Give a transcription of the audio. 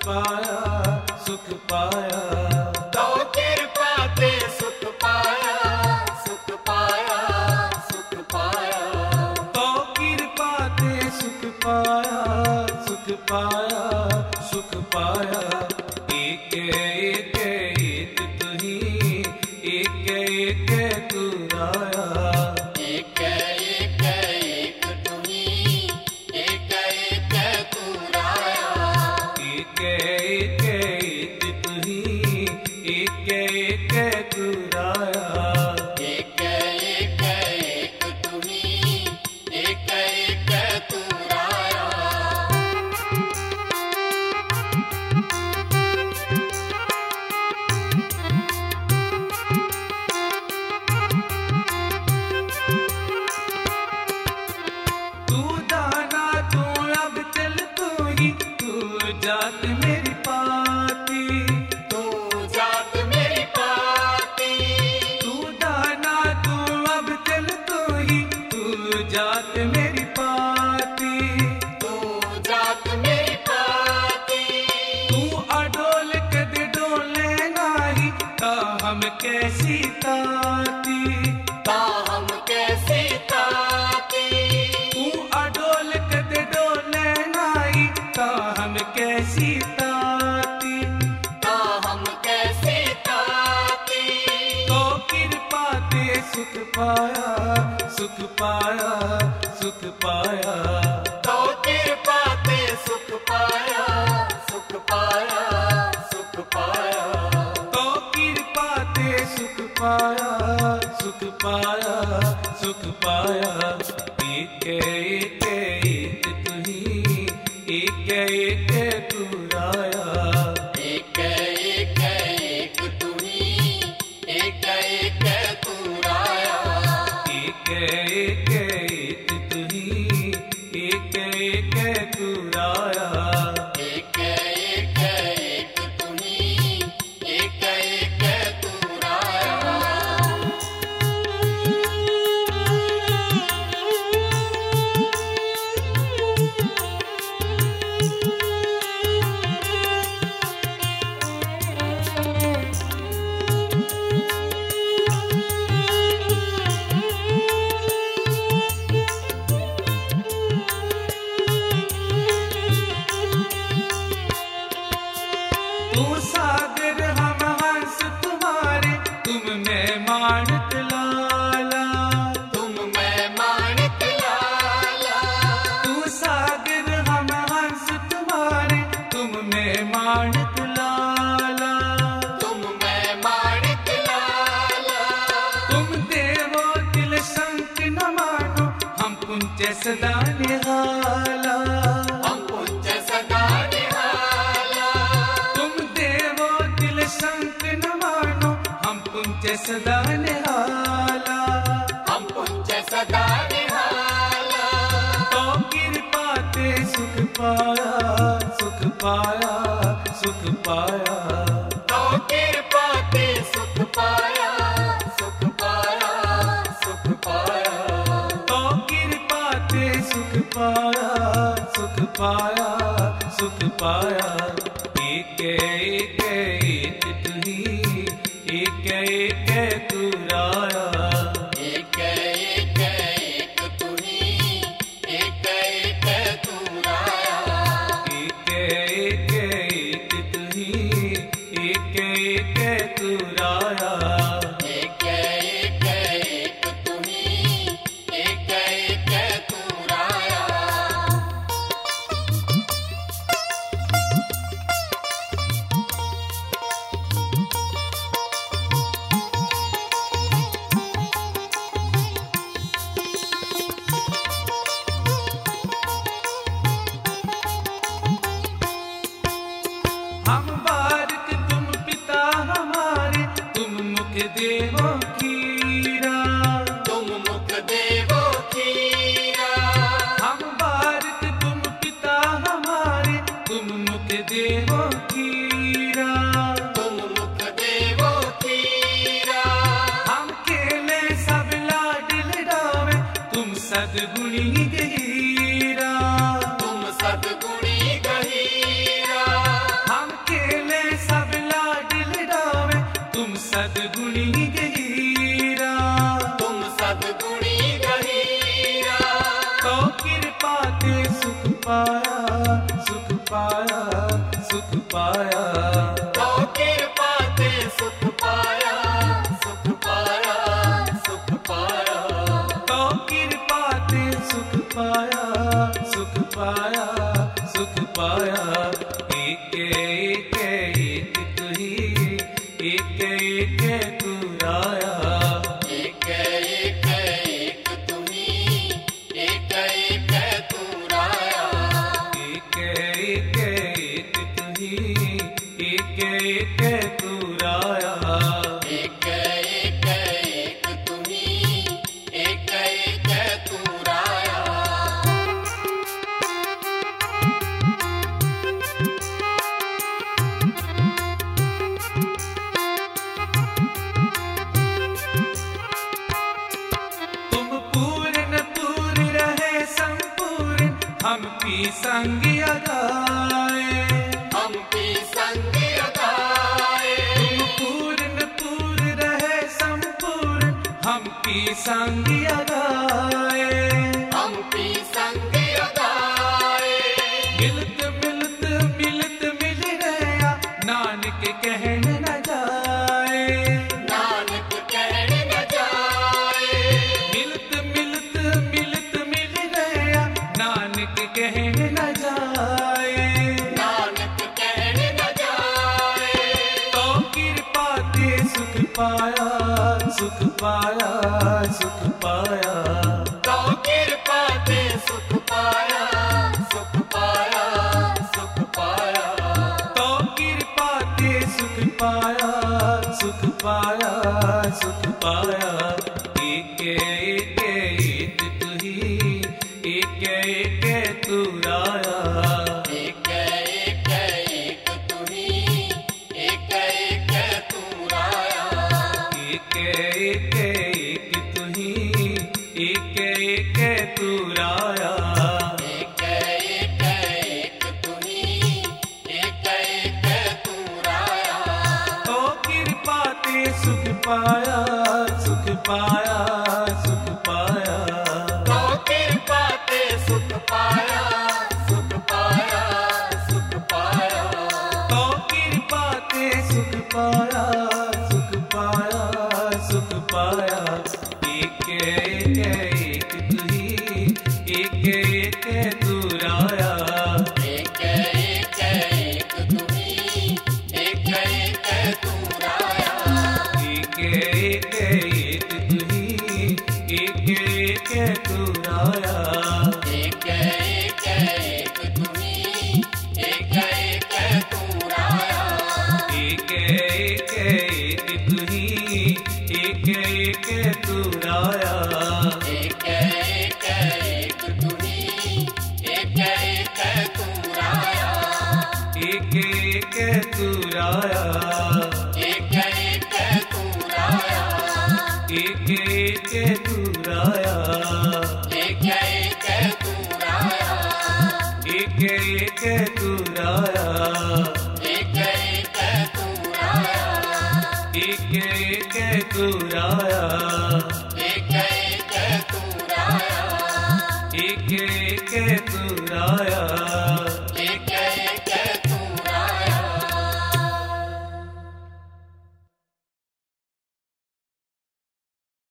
पाया सुख पाया। तो कृपा ते सुख पाया सुख पाया सुख पाया। तो कृपा ते सुख पाया सुख पाया सुख पाया। एक एक एक तुही एक एक तू राया। एक एक एक तुही एक एक तू राया। एक एक एक तुही एक एक तू राया। एक एक एक तुही एक एक तू राया। तू दाना तू अब चल तू ही तू जात मेरी पाती। तू जात मेरी पाती। तू दाना तू अब चल तू ही तू जात मेरी पाती। तू जात मेरी पाती। तू अडोल कद डोले नाही ता हम कैसी ताती। ता हम कैसी ताती। तू अडोल कद डोले नाही ता हम कैसी ताती। ता हम कैसी ताती। तो कृपा ते सुख पाया सुख पाया सुख पाया। तो कृपा ते सुख पाया सुख पाया सुख पाया। तो कृपा ते सुख पाया सुख पाया सुख पाया। एक एक एक तुही एक एक तू राया। एक एक एक तुही एक एक तू राया। एक एक एक तुही एक एक तू राया। एक एक एक तुही एक एक तू राया। तू सागर हम हंस तुम्हारे तुम मेहमान लाला। तुम मेहमान लाला। तू सागर हम हंस तुम्हारे तुम मेहमान लाला। तुम मेहमान लाला। तुम देवो दिल संक न मानो हम पुंज सदा निहाला। हम पुंज सदा निहाला। तुम देवो दिल संक न मानो हम पुंज सदा निहाला। हम पुंज सदा निहाला। तो कृपा ते सुख पाया सुख पाया सुख पाया। तो कृपा ते सुख पाया सुख पाया सुख पाया। तो कृपा ते सुख पाया सुख पाया सुख पाया। एक एक एक तुही एक एक तू राया। एक एक एक तुही एक एक तू राया। एक एक एक तुही एक एक तू राया। एक एक एक तुही एक एक तू राया। हम बारक तुम पिता हमारे तुम मुख देवो खीरा। तुम मुख देवो खीरा। हम बारक तुम पिता हमारे तुम मुख देवो खीरा। तुम मुख देवो खीरा। हम केले सब लाडल डावे तुम सदगुणी गहीरा। तुम सद्गुणी गहीरा। हम पाया, सुख पाया, सुख पाया। एक एक एक तू ही, एक एक तू राया। एक एक एक तुम्ही, एक एक तू राया। एक एक एक तू ही, एक एक तू राया। एक एक एक तुम्ही, एक एक तू राया। तुम पूर्ण पूर्ण रहे संपूर्ण, हम की संग गाए। हम की संग गाए। तुम पूर्ण पूर्ण रहे संपूर्ण, हम की संग गाए। हम की संग गाए। मिलत मिलत मिलत मिल रहा, नानक कहन न जाए। नानक कहन न जाए। मिलत मिलत मिलत मिल रहा, नानक कहन न जाए। नानक कहन न जाए। तो कृपा ते सुख पाया, सुख पाया, सुख पाया। तो कृपा ते सुख पाया, सुख पाया, सुख पाया। तो कृपा ते सुख पाया, सुख पाया, सुख पाया। एक एक एक तू ही, एक एक तू राया। एक एक एक तुम्ही, एक एक तू राया। एक एक एक तू ही, एक एक तू राया। एक एक एक तुम्ही, एक एक तू राया। तो कृपा ते सुख पाया, सुख पाया, सुख पाया। तो कृपा ते सुख पाया, सुख पाया, सुख पाया। तो कृपा ते सुख पाया, सुख पाया, सुख पाया। एक एक तू ही, एक एक तू राया। एक एक एक तुम्ही, एक एक तू राया। एक एक एक तू ही, एक एक तू राया। एक एक एक तुम्ही, एक एक तू राया। एक एक एक तू ही, एक एक तू राया। एक एक एक तुम्ही, एक एक तू राया। एक एक तू राया। एक एक तू राया। एक एक तू राया। एक एक तू राया। एक एक तू